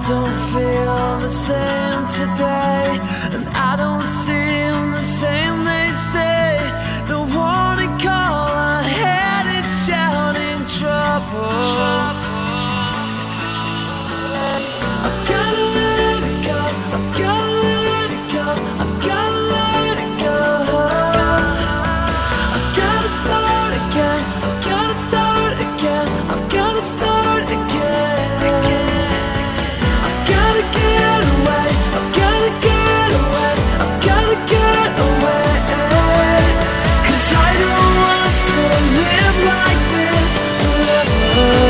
don't feel the same today, and I don't seem the same. They say the warning call I had is shouting trouble. I've gotta let it go, I've gotta let it go, I've gotta let it go. I've gotta start again, I've gotta start again, I've gotta start again. I've gotta get away, I've gotta get away, I've gotta get away. 'Cause I don't want to live like this forever.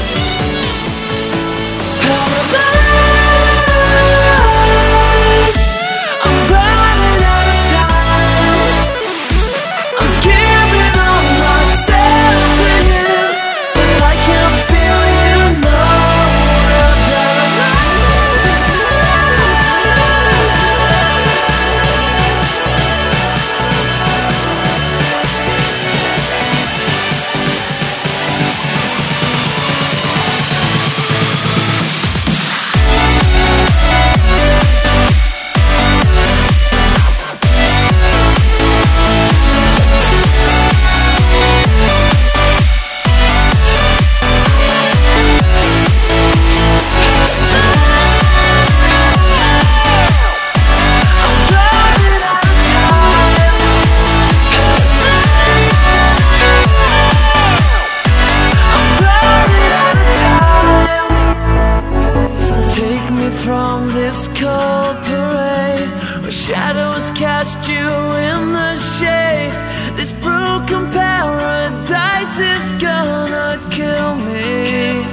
From this cold parade where shadows cast you in the shade, this broken paradise is gonna kill me.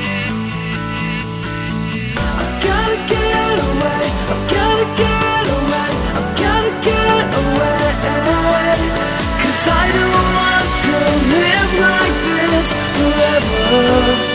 I've gotta get away, I've gotta get away, I've gotta get away. 'Cause I don't want to live like this forever.